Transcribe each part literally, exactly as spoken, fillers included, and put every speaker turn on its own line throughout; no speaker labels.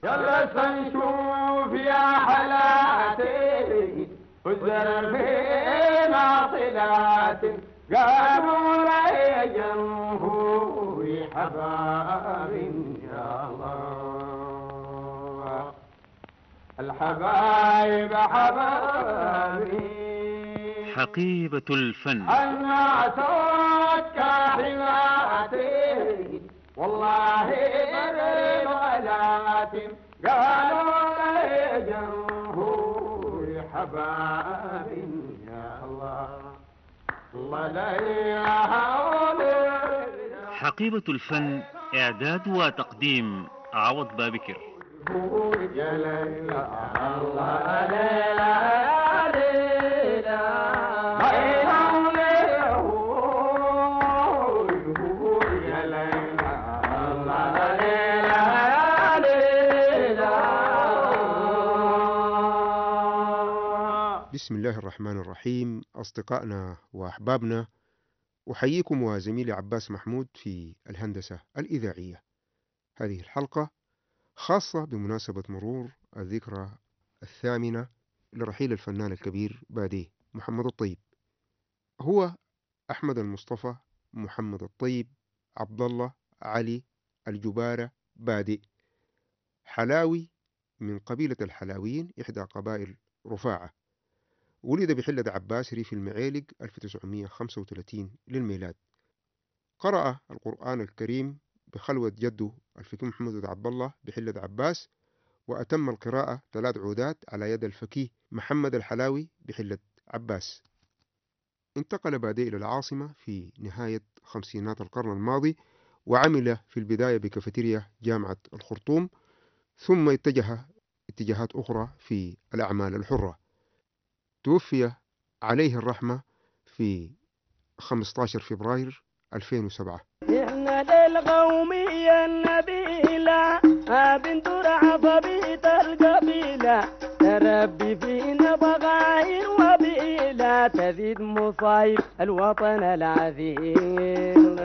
يلا سنشوف يا حلاتي والزرر في معطلاتي قالوا لا يا جمهوري حبابي يا الله الحبايب حبابي
حقيبة الفن
أنا صوتك حماتي والله برد غلاتي قالوا لي جمهوري حبابي يا الله الله لا
حقيبة الفن إعداد وتقديم عوض بابكر.
يا ليلى الله ليلى
بسم الله الرحمن الرحيم. أصدقائنا وأحبابنا، أحييكم وزميلي عباس محمود في الهندسة الإذاعية. هذه الحلقة خاصة بمناسبة مرور الذكرى الثامنة لرحيل الفنان الكبير باديه محمد الطيب. هو أحمد المصطفى محمد الطيب عبد الله علي الجبارة بادئ، حلاوي من قبيلة الحلاويين، إحدى قبائل رفاعة. ولد بحلة عباس ريف المعيلق ألف وتسعمائة وخمسة وثلاثين للميلاد. قرأ القرآن الكريم بخلوة جده الفقيه محمد عبد الله بحلة عباس، وأتم القراءة ثلاث عودات على يد الفقيه محمد الحلاوي بحلة عباس. انتقل بادئ إلى العاصمة في نهاية خمسينات القرن الماضي، وعمل في البداية بكافيتيريا جامعة الخرطوم، ثم اتجه اتجاهات أخرى في الأعمال الحرة. توفي عليه الرحمة في خمسة عشر فبراير ألفين وسبعة.
إحنا للقومية النبيلة بنت عصبية القبيلة، تربي فينا بغاير وبيلة تزيد مصايب الوطن العظيم.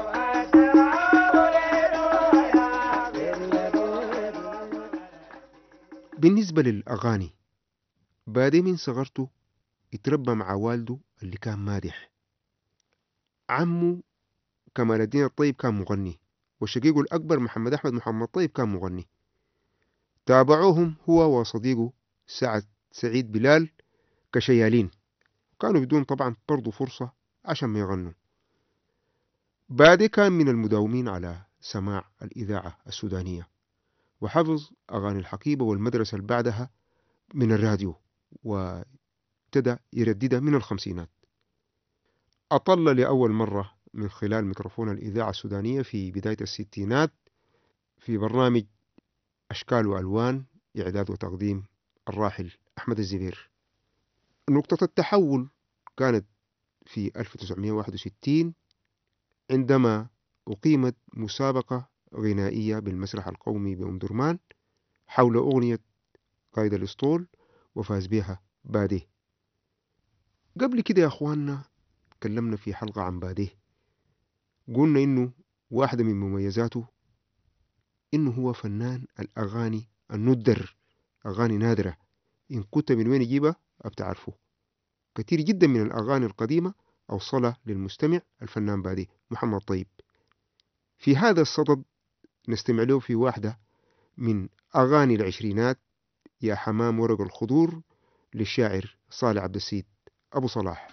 بالنسبة للأغاني، بادئ من صغرته اتربى مع والده اللي كان مادح. عمه كمال الدين الطيب كان مغني، وشقيقه الأكبر محمد أحمد محمد الطيب كان مغني. تابعوهم هو وصديقه سعد سعيد بلال كشيالين، كانوا بدون طبعا برضو فرصة عشان ما يغنوا. بادئ كان من المداومين على سماع الإذاعة السودانية، وحفظ أغاني الحقيبة والمدرسة اللي بعدها من الراديو، وابتدى يرددها من الخمسينات. أطل لأول مرة من خلال ميكروفون الإذاعة السودانية في بداية الستينات في برنامج أشكال وألوان، إعداد وتقديم الراحل أحمد الزبير. نقطة التحول كانت في ألف وتسعمائة وواحد وستين عندما أقيمت مسابقة غنائية بالمسرح القومي بأم درمان حول أغنية قائد الأسطول، وفاز بها باديه. قبل كده يا أخواننا تكلمنا في حلقة عن باديه، قلنا إنه واحدة من مميزاته إنه هو فنان الأغاني الندر، أغاني نادرة، إن كنت من وين يجيبها أبتعرفه. كثير جدا من الأغاني القديمة أوصلها للمستمع الفنان باديه محمد طيب. في هذا الصدد نستمع له في واحدة من أغاني العشرينات، يا حمام ورق الخضور، للشاعر صالح عبد السيد أبو صلاح.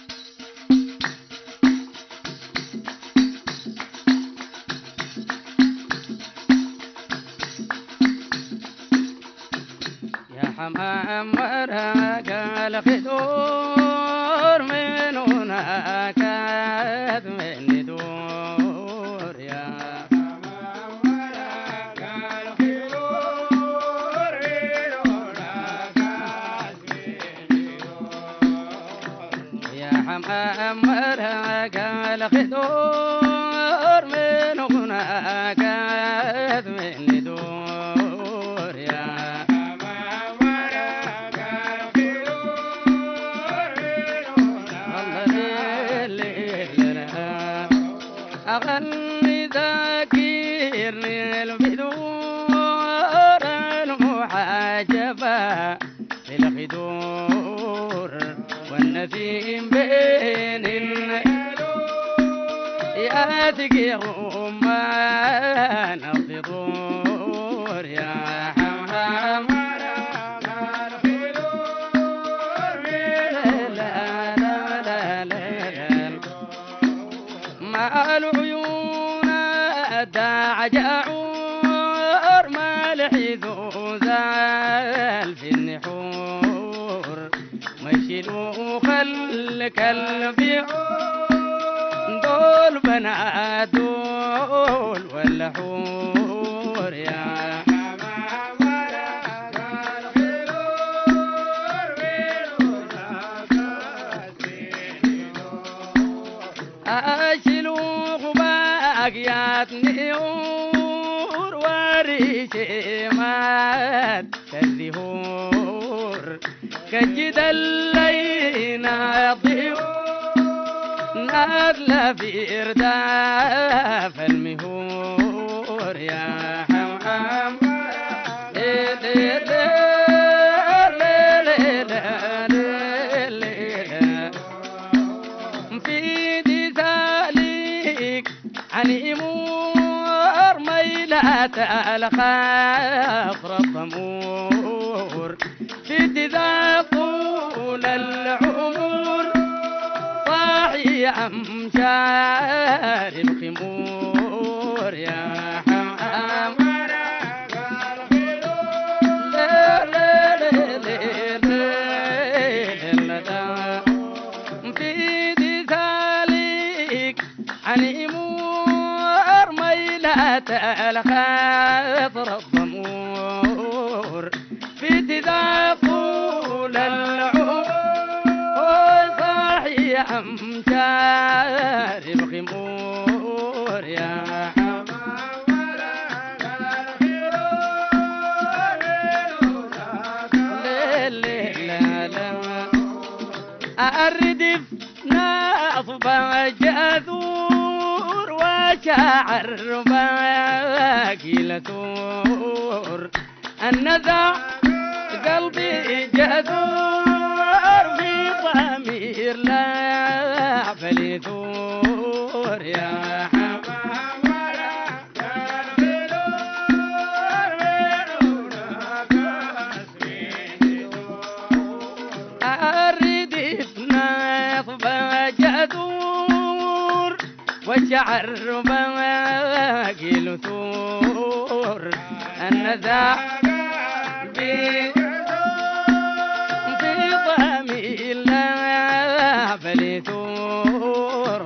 يا حمام ورق الخضور من هناك من دور، يا حمام ورق الخضور من هناك من دور، يا حمام ورق الخضور من هناك من دور، يا أغني ذاكرني البدور نسيم بين يا تقيهم ما نصدور يا حمام ما العيون دعجعور ما الحذو زال في النحور مشيلو خل كلبي دول بنات دول ولا حور يا أشلوخ باقيات نيور وريشي مات كالزهور كجد اللينا يضيق نادلة في إرداف المهور يا حمام في دي ذلك عن إمور ميلات الخافر الضمور في دي ذا طول العمر صاحي أمشار الخمور يا حمام في دي ذلك عن إمور ميلات الخاطر الضمور في دي ذا طول العمر صاحي أمشار الخمور يا أردف ناصب جاذور وشاعر باقي لثور النذع قلبي جاذور في ضمير لا فليثور يا وشعر باقي لثور النذع في في ضمير لا فليثور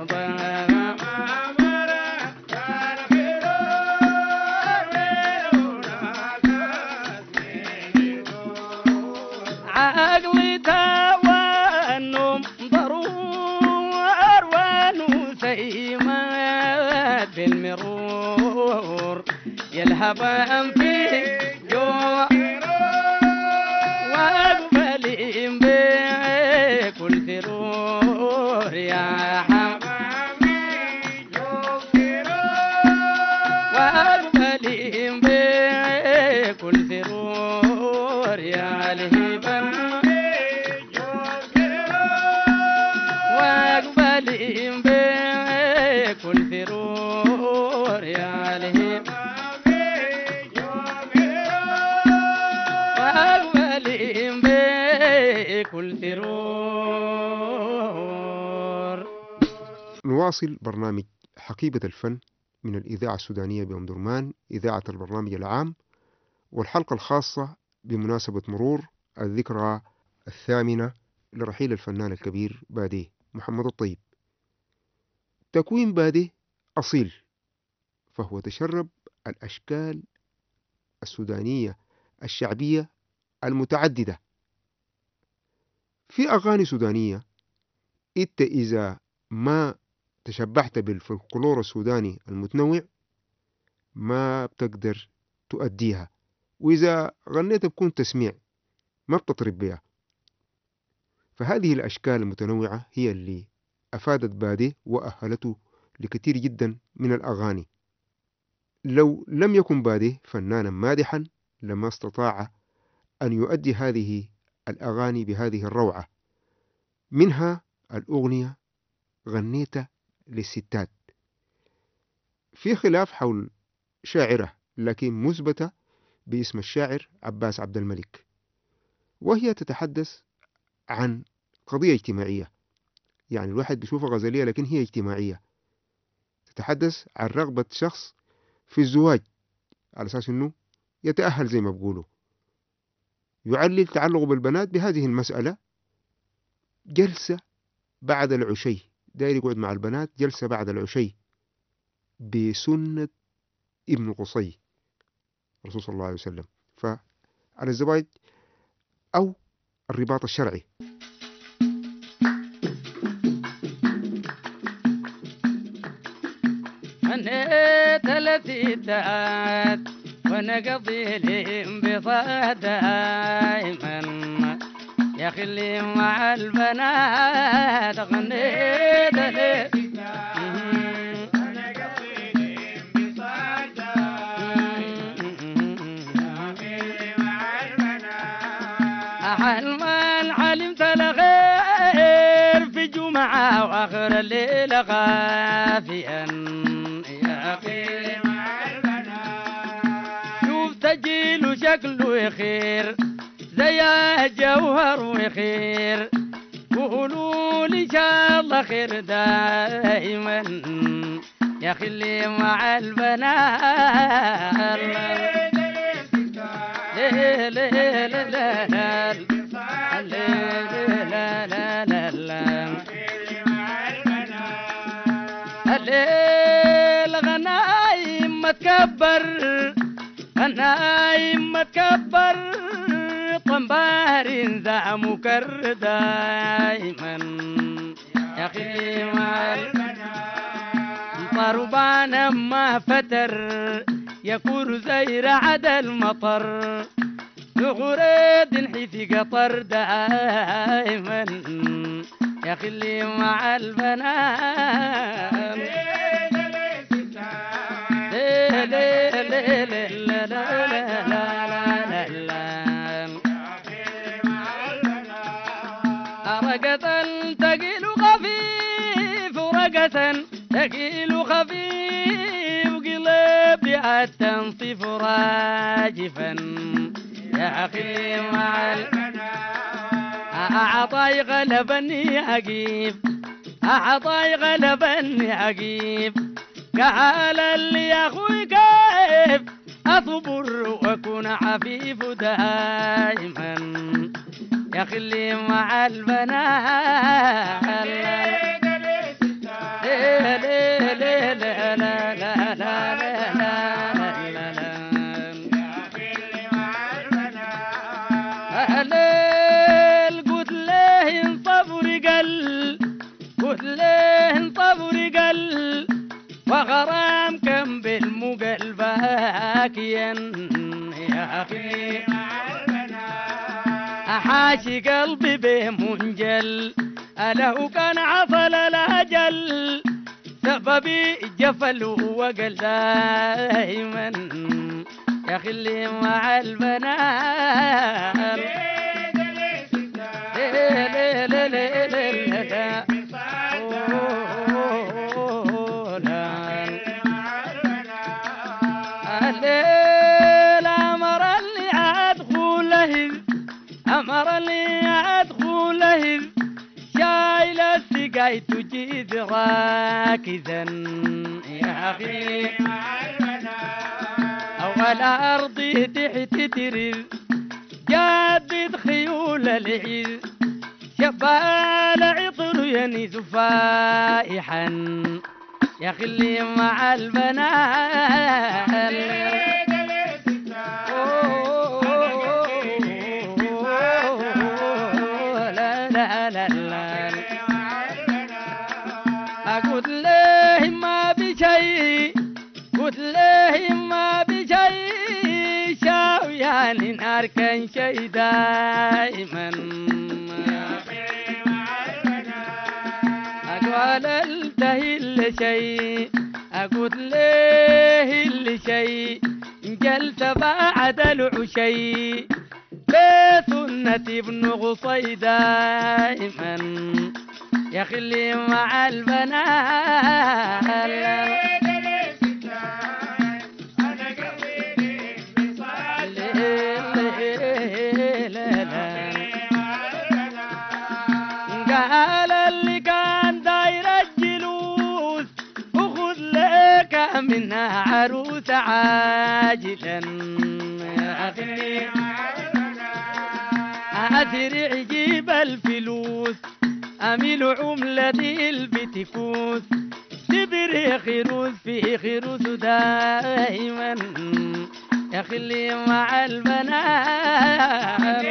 عقلي توانم ضرور ونسيمات بالمرور يلهب في جوع واقبل بكل ثرور يا حمامي واقبل بكل ثرور يا لهبا واقبل بكل ثرور يا لهبا كل ثرور.
نواصل برنامج حقيبة الفن من الإذاعة السودانية بأم درمان إذاعة البرنامج العام، والحلقة الخاصة بمناسبة مرور الذكرى الثامنة لرحيل الفنان الكبير باديه محمد الطيب. تكوين باديه أصيل، فهو تشرب الأشكال السودانية الشعبية المتعددة. في أغاني سودانية إنت إذا ما تشبعت بالفلكلور السوداني المتنوع ما بتقدر تؤديها، وإذا غنيت بكون تسميع ما بتطرب بها. فهذه الأشكال المتنوعة هي اللي أفادت باديه وأهلته لكثير جدا من الأغاني. لو لم يكن باديه فنانا مادحا لما استطاع أن يؤدي هذه الأغاني بهذه الروعة. منها الأغنية غنيتها للستات، في خلاف حول شاعرة لكن مثبتة باسم الشاعر عباس عبد الملك، وهي تتحدث عن قضية اجتماعية. يعني الواحد بيشوفها غزلية لكن هي اجتماعية، تتحدث عن رغبة شخص في الزواج على أساس أنه يتأهل زي ما بقولوا، يعلل تعلقه بالبنات بهذه المسألة جلسة بعد العشي، داير يقعد مع البنات جلسة بعد العشي بسنة ابن قصي الرسول صلى الله عليه وسلم. فعلى الزواج أو الرباط الشرعي.
هنيت الستات وانا قضي انبساط دايما، يا اخي اللي مع البنات غنيت الستات وانا قضي انبساط حال ما علمت الغير في جمعة وآخر الليل غافيا، يا أخي مع البنات شوف تجيل شكله يخير زي الجوهر وخير، قولوا لي إن شاء الله خير دائما، يا أخي اللي مع البنات ليه ليه ليه الليل غنايم ما تكبر، غنايم ما تكبر، طنبار ذا مكر دايما، يا اخي مع طربان ما فتر يكون زي رعد المطر، غريد نحيث قطر دائما، يا اخي اللي مع البنات ليه ليه ليه ليه لا لا لا لا لا رقة ثقيل خفيف، ورقة ثقيل خفيف، قلبي التنصيف راجفا، يا أخي مع أعطاي غلبني عقيب، أعطاي غلبني عقيب، قال اللي يا أخوي كيف أصبر وأكون عفيف دائما، يا أخي اللي مع البنات ليه ليه ليه لا لا لا لا الليل قلت له انصبر قل، قلت له انصبر قل، وغرام كم بالمقل باكيا، يا أخي أحاشي قلبي به منجل، أله كان عصل الأجل، سببي جفل وقل دائما، يا أخي اللي مع البنات ليه ليه ليه ليه ليه ليه الليل أمر اللي أدخله، أمر اللي أدخله، شايل السقاي تجيد راكزا، يا أخي أول أرضي تحت تريد جدد خيول العز، شبال عطر ينيز فائحا، يا أخي اللي مع البنات لا لا لا لا أقول له ما بشيء، قلت له ما بشيء، شاوياني نار كان شي دائما، أقول التهي اللي شيء، أقول له اللي شيء، جلت بعد العشي بسنة ابن غصي دائما يخلي مع البنات قال اللي كان داير الجلوس وخذ لك منها عروس عاجلا يا أخي أثر عجيب الفلوس أميل عملة البتكوس تبري خروس في خروس دائما يخلي مع البنات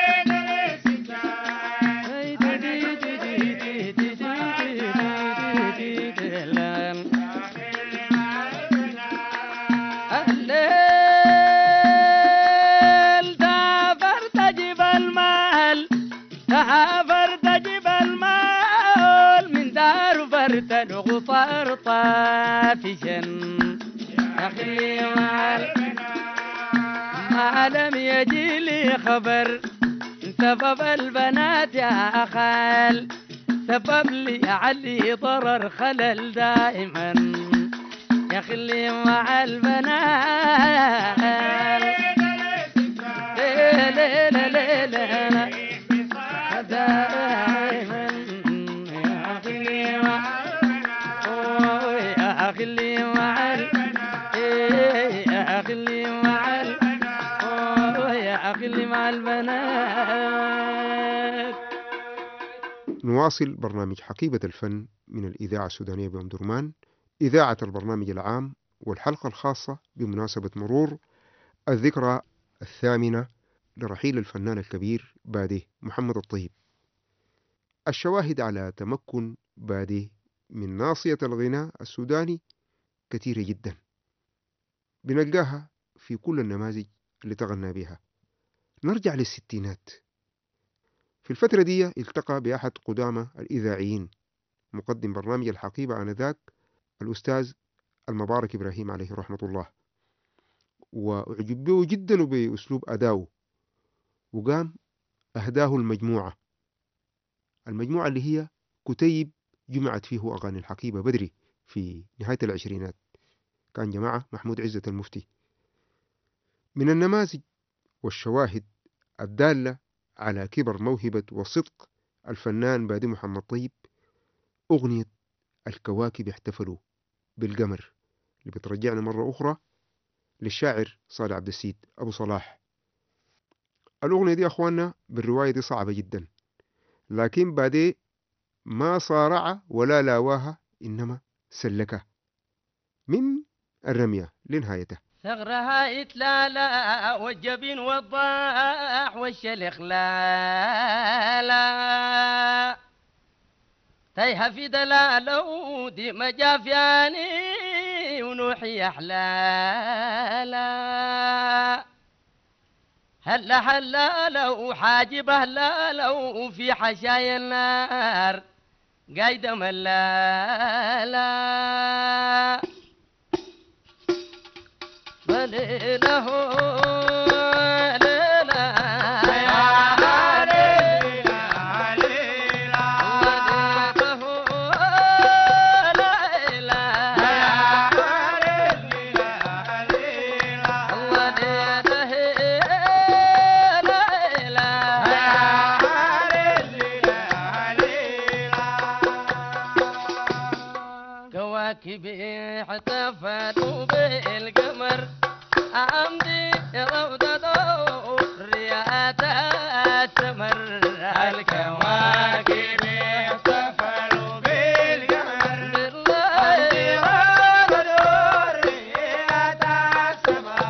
الليل سافرت جبال مال سافرت جبال مال من دار فرت الغصار طافشا أخلي مال ما لم يجي لي خبر سبب البنات يا خال سبب لي علي ضرر خلل دائما يخلي مع البنات ليلة ليلة ليلة دائما يخلي مع يخلي مع يخلي مع يخلي مع البنات.
نواصل برنامج حقيبة الفن من الإذاعة السودانية بأم درمان، إذاعة البرنامج العام، والحلقة الخاصة بمناسبة مرور الذكرى الثامنة لرحيل الفنان الكبير باديه محمد الطيب. الشواهد على تمكن باديه من ناصية الغناء السوداني كثيرة جدا، بنلقاها في كل النماذج اللي تغنى بها. نرجع للستينات. في الفترة دي التقى بأحد قدامى الإذاعيين مقدم برنامج الحقيبة آنذاك الأستاذ المبارك إبراهيم عليه رحمة الله، وأعجب به جدا بأسلوب أداؤه، وقام أهداه المجموعة المجموعة اللي هي كتيب جمعت فيه أغاني الحقيبة بدري في نهاية العشرينات، كان جماعة محمود عزة المفتي. من النماذج والشواهد الدالة على كبر موهبة وصدق الفنان بادي محمد طيب أغنية الكواكب احتفلوا بالقمر، اللي بترجعنا مرة أخرى للشاعر صالح عبد السيد أبو صلاح. الأغنية دي أخواننا بالرواية دي صعبة جدا، لكن بادي ما صارع ولا لاواها، إنما سلكها من الرمية لنهايته.
ثغرها إتلالا والجبين والضاح والشلخ لا لا تيها في دلالو دي مجافياني ونوحي أحلالا هلا هلا لو حاجبه لا لو في حشايا النار قايدة ملالا ليله ليلة يا ليلة ليلة ليلة كواكب احتفلوا بالقمر عمدي روضة رياضة السمر الكواكب احتفلوا بالقمر عمدي روضة رياضة السمر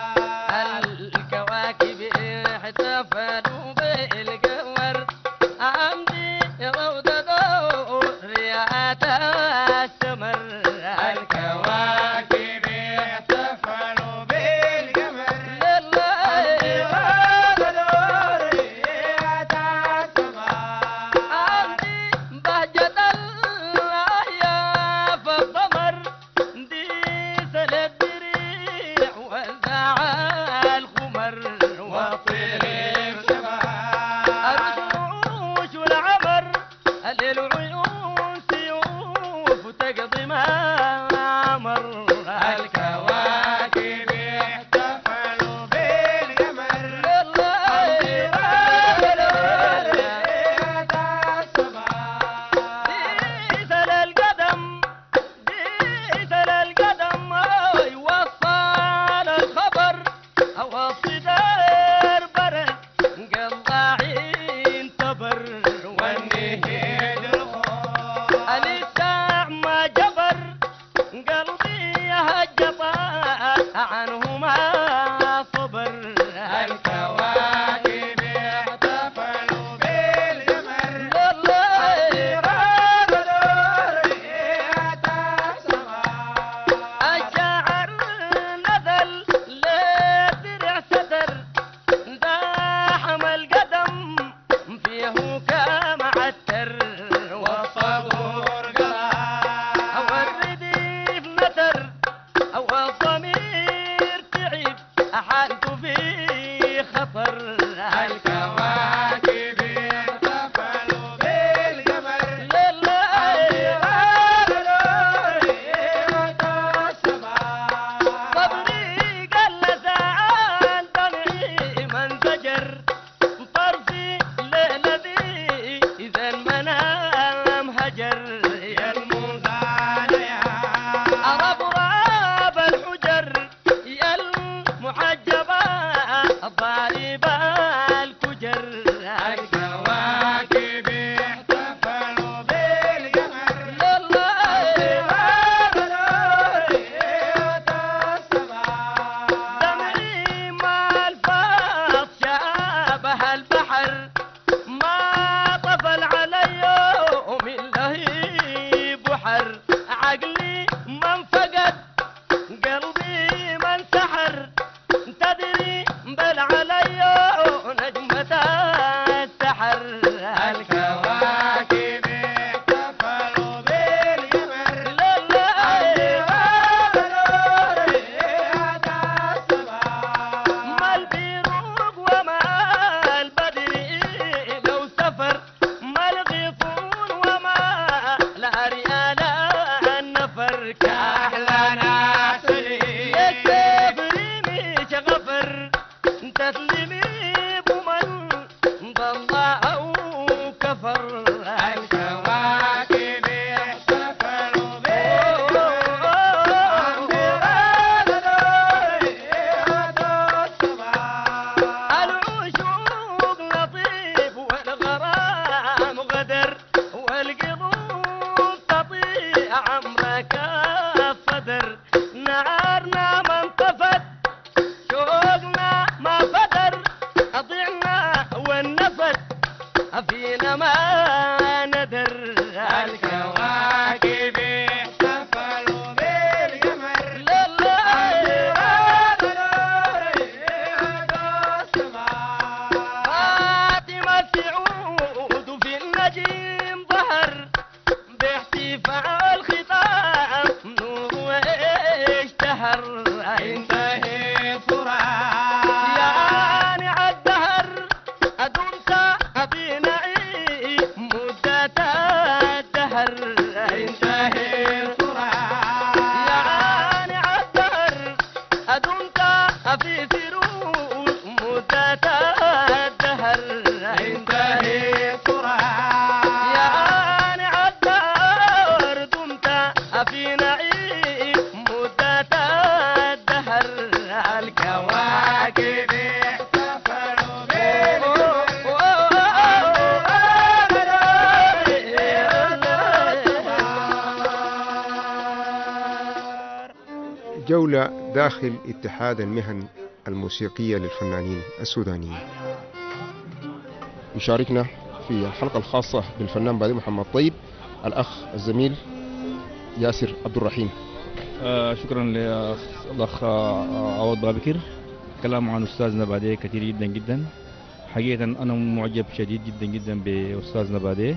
الكواكب احتفلوا بالقمر عمدي روضة رياضة السمر الكواكب احتفلوا بالقمر عمدي بهجة الأعياف القمر دي سلت دريع وزع الخمر وطير كفر
الكواكب احتفلوا بالقمر
صبري قلت عن دمعي ما انفجر طرفي ليلتي إذا المنام هجر
يا المغالية
أربرب الحجر يا المحجبة ضارب الكجر
الكواكب احتفلوا بالقمر
دمعي ما الفاظ شابه البحر ما طفل علي من لهيب بحر عقلي ما انفقد قلبي ما انسحر تدري بل علي نجمة السحر
الكواكب احتفلوا بالقمر
ما البيروق وما البدر لو سفر ما الغيطون وما لا ريال النفر
أحلى ناس لي
يكفريني شغفر تسلمي بمن ضل أو كفر
الكواكب احتفلوا
العشوق لطيف والغرام غدر والقلوب تطيع عمرك الصدر نارنا ما انطفت شوقنا ما فتر أضيعنا والنفس فينا ما ندر
الكواكب احتفلوا بالقمر
فاطمة سعود في النجيم ظهر باحتفال ختام نور واشتهر
انتهي فرات
يعني الدهر أدمت في نعيم مدة الدهر
انتهي فرات
يعني الدهر أدمت في سرور مدة الدهر
انتهي فرات
يعني الدهر دمت في نعيم مدة الدهر
الكواكب احتفلوا
جولة داخل اتحاد المهن الموسيقية للفنانين السودانيين. يشاركنا في الحلقة الخاصة بالفنان بادي محمد طيب الأخ الزميل ياسر عبد الرحيم.
آه شكرا للأخ عوض بابكر. كلام عن أستاذنا بادي كثير جدا جدا. حقيقة أنا معجب شديد جدا جدا بأستاذنا بادي،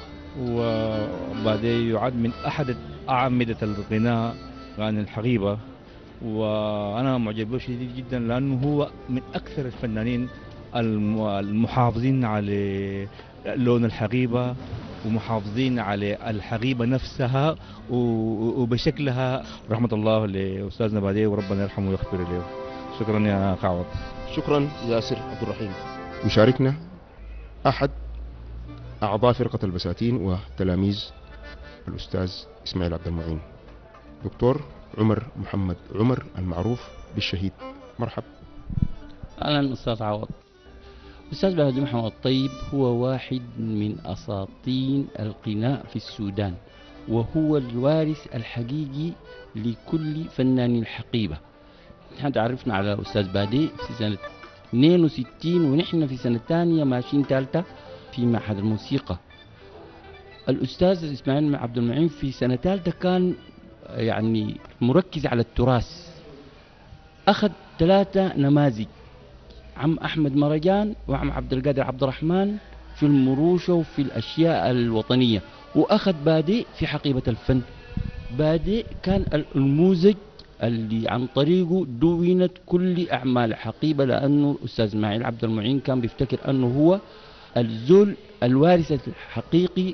وبادي يعد من أحد أعمدة الغناء عن الحقيبة، وأنا معجب به شديد جدا لأنه هو من أكثر الفنانين المحافظين على لون الحقيبة ومحافظين على الحقيبة نفسها وبشكلها. رحمة الله لأستاذنا بادي وربنا يرحمه ويغفر له. شكرا يا قعوض.
شكرا ياسر عبد الرحيم. يشاركنا أحد أعضاء فرقة البساتين وتلاميذ الأستاذ إسماعيل عبد المعين، دكتور عمر محمد عمر المعروف بالشهيد. مرحب.
أهلا أستاذ عوض. أستاذ بادي محمد طيب هو واحد من أساطين الغناء في السودان، وهو الوارث الحقيقي لكل فنان الحقيبة. نحن تعرفنا على أستاذ بادي في سنة اثنين وستين ونحن في سنة ثانية ماشيين ثالثة في معهد الموسيقى. الأستاذ إسماعيل عبد المعين في سنة ثالثة كان يعني مركز على التراث، أخذ ثلاثة نماذج، عم أحمد مرجان وعم عبد القادر عبد الرحمن في المروشة وفي الأشياء الوطنية، وأخذ بادي في حقيبة الفن. بادي كان النموذج اللي عن طريقه دونت كل أعمال حقيبة، لأنه الأستاذ إسماعيل عبد المعين كان بيفتكر أنه هو الزول الوارث الحقيقي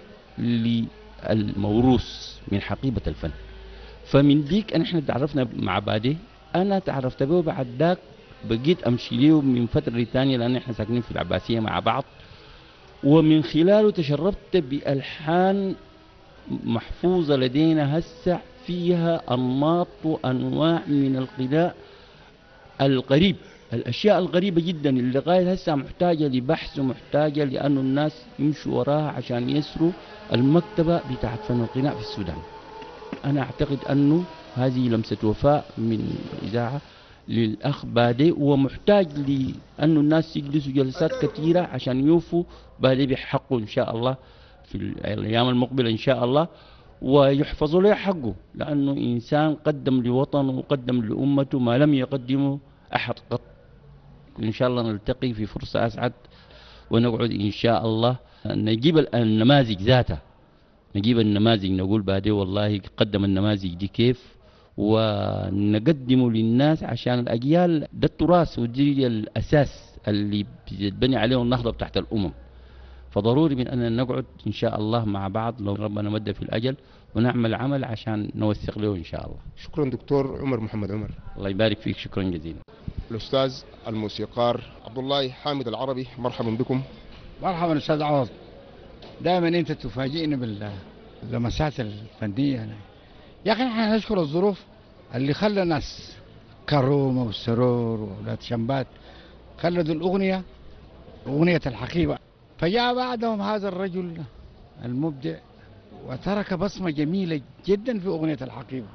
للموروث من حقيبة الفن. فمن ديك نحن تعرفنا مع بعده، أنا تعرفت به بعد ذاك بقيت أمشي له من فترة ثانية، لأن احنا ساكنين في العباسية مع بعض، ومن خلاله تشربت بألحان محفوظة لدينا هسه فيها أنماط وأنواع من الغناء القريب، الأشياء الغريبة جدا اللي لغاية هسه محتاجة لبحث ومحتاجة لأنه الناس يمشوا وراها عشان يسروا المكتبة بتاعت فن الغناء في السودان. أنا أعتقد أنه هذه لمسة وفاء من الإذاعة للأخ بادي، ومحتاج لأنه الناس يجلسوا جلسات كثيرة عشان يوفوا بادي بحقه إن شاء الله في الأيام المقبلة إن شاء الله، ويحفظوا له حقه، لأنه إنسان قدم لوطنه وقدم لأمته ما لم يقدمه أحد قط. إن شاء الله نلتقي في فرصة أسعد ونقعد إن شاء الله نجيب النماذج ذاتها، نجيب النماذج نقول بادي والله قدم النماذج دي كيف، ونقدمه للناس عشان الأجيال ده التراث ودي الأساس اللي بيتبني عليه النهضة بتاعت الأمم. فضروري من أننا نقعد إن شاء الله مع بعض لو ربنا مد في الأجل ونعمل عمل عشان نوثق له إن شاء الله.
شكرا دكتور عمر محمد عمر.
الله يبارك فيك، شكرا جزيلا.
الأستاذ الموسيقار عبد الله حامد العربي، مرحبا بكم.
مرحبا أستاذ عوض، دائما أنت تفاجئنا باللمسات الفنية. يعني يا أخي نحن نشكر الظروف اللي خلى ناس كرومة والسرور وأولاد شمبات خلدوا الأغنية أغنية الحقيبة، فجاء بعدهم هذا الرجل المبدع وترك بصمة جميلة جدا في أغنية الحقيبة.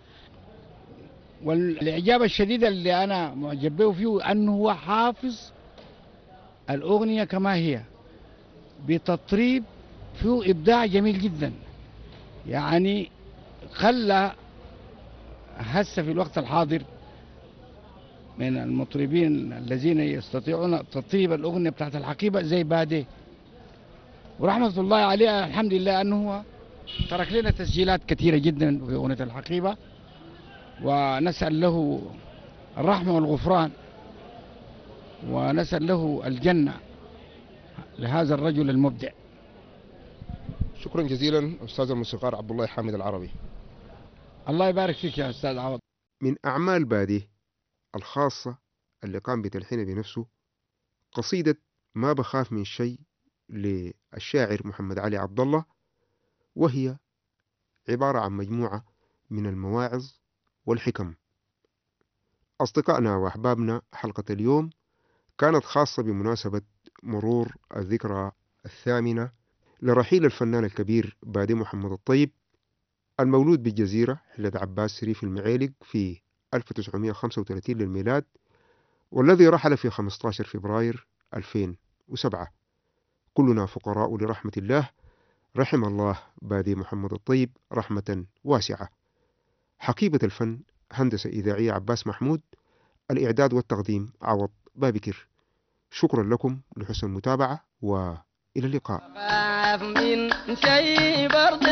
والإعجاب الشديد اللي أنا معجب به فيه أنه هو حافظ الأغنية كما هي بتطريب فيه إبداع جميل جدا. يعني خلى هسه في الوقت الحاضر من المطربين الذين يستطيعون تطريب الأغنية بتاعت الحقيبة زي بادي، ورحمة الله عليه الحمد لله أنه هو ترك لنا تسجيلات كثيرة جدا في أغنية الحقيبة، ونسأل له الرحمة والغفران ونسأل له الجنة لهذا الرجل المبدع.
شكرا جزيلا أستاذ الموسيقار عبد الله حامد العربي.
الله يبارك فيك يا أستاذ عوض.
من أعمال بادي الخاصة اللي قام بتلحينها بنفسه قصيدة ما بخاف من شيء للشاعر محمد علي عبد الله، وهي عبارة عن مجموعة من المواعظ والحكم. أصدقائنا وأحبابنا، حلقة اليوم كانت خاصة بمناسبة مرور الذكرى الثامنة لرحيل الفنان الكبير بادي محمد الطيب، المولود بالجزيرة حلة عباس ريف المعيلق في ألف وتسعمائة وخمسة وثلاثين للميلاد، والذي رحل في خمسة عشر فبراير ألفين وسبعة. كلنا فقراء لرحمة الله، رحم الله بادي محمد الطيب رحمة واسعة. حقيبة الفن هندسة إذاعية عباس محمود، الإعداد والتقديم عوض بابكر. شكرا لكم لحسن المتابعة وإلى اللقاء.
خاف من شيء برد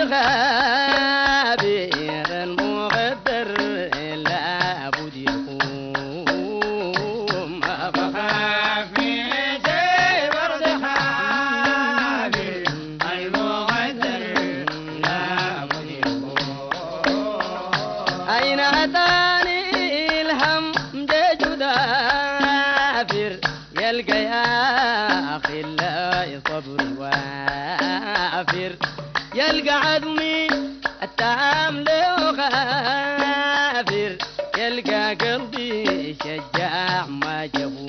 خابر المغدر لابد يقوم.
بخاف من شيء برد خابر المغدر لابد يقوم.
أين أتاني الهم جدافر يلقى يا أخي الله صبر وافر، يلقى عدمي التعام له غافر، يلقى قلبي شجاع ما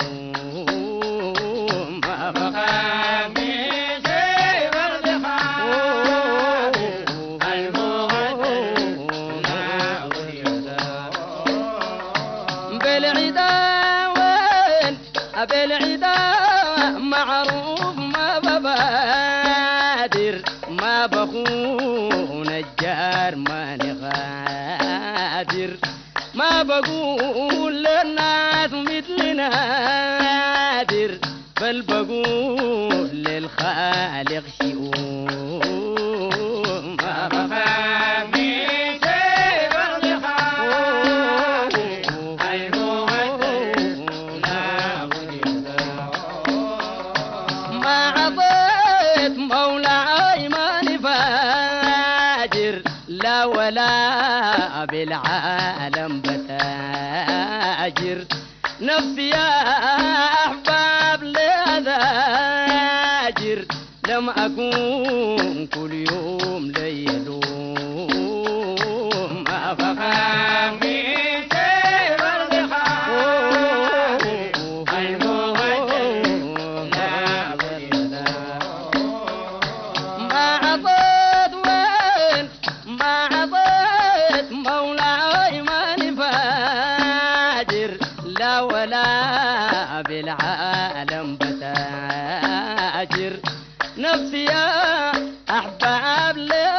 جبوم. ما بخاف من شيء برد خابر المغدر لابد يقوم. بالعدا وين بالعدا معروف ما ببادر، ما بخون الجار ما نغادر، ما بقول للناس مثل نادر، بل بقول للخالق شؤون. ما بخاف من شيء برد خابر بالعالم بتاجر نفسي يا أحباب لأذاجر لم أكون كل يوم لي يلوم أفخام في سيف الرحاب المغجر لا بد ما عطيت وين ما عطيت مولاي ماني فاجر لا ولا بالعالم بتاجر نفسي يا أحباب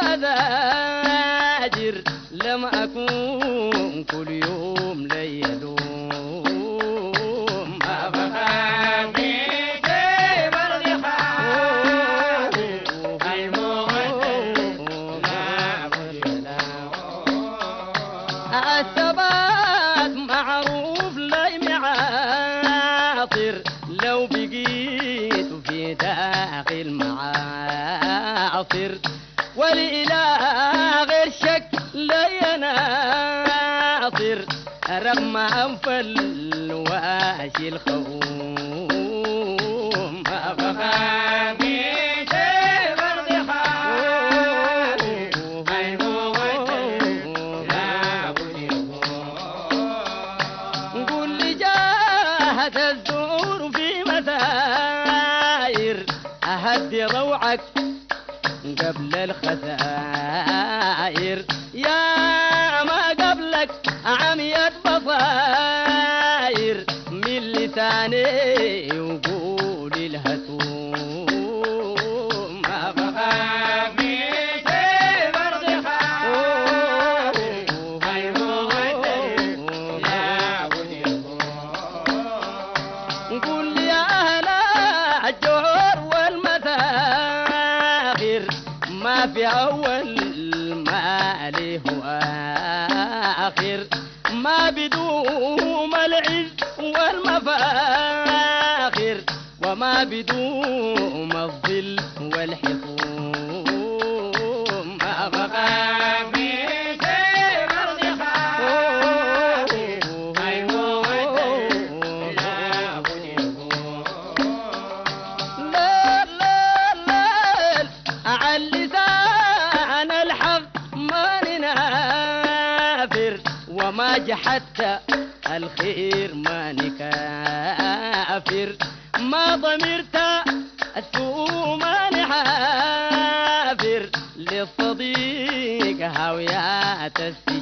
لأذاجر لم أكون كل يوم لي يلوم أبقى في سيف الرحاب المغجر لا بد الثبات معروف لي معاطر لو بقيت في داخل معاصر ولإله غير شك لي ناصر رغم أنف الواشي الخوم أبقى في سيف الرحاب المغجر لا بد قل لي جاهد الزور في مساير أهدي روعك قبل الخسائر يا ما قبلك عميت بصاير من لساني وقول الهتوم أبقى في سيف الرحاب المغجر لا بد قل لي يا أهل الجور والمساخر ما في أول ما له آخر ما بدوم العز والمفاخر وما بدوم الظل والحصوم أبقى في سيف الرحاب المغجر لا بد لا لا لا على لسان الحق ما ننافر وما جحدت الخير ما نكافر ما ضمرت السوء ما نحافر للصديق هاويات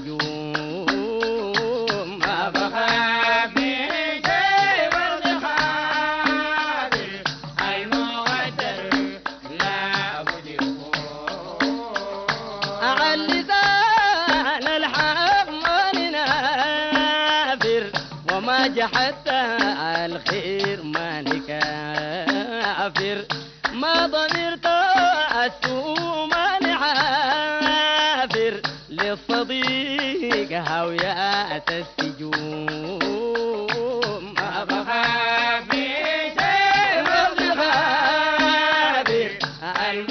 السجوم أبقى في سيف الرحاب المغجر لا بد على لسان الحق ما ننافر وما جحدت الخير ما نكافر ما ضمرت السوء ما نحافر للصديق هاويات السجوم أبقى في سيف الرحاب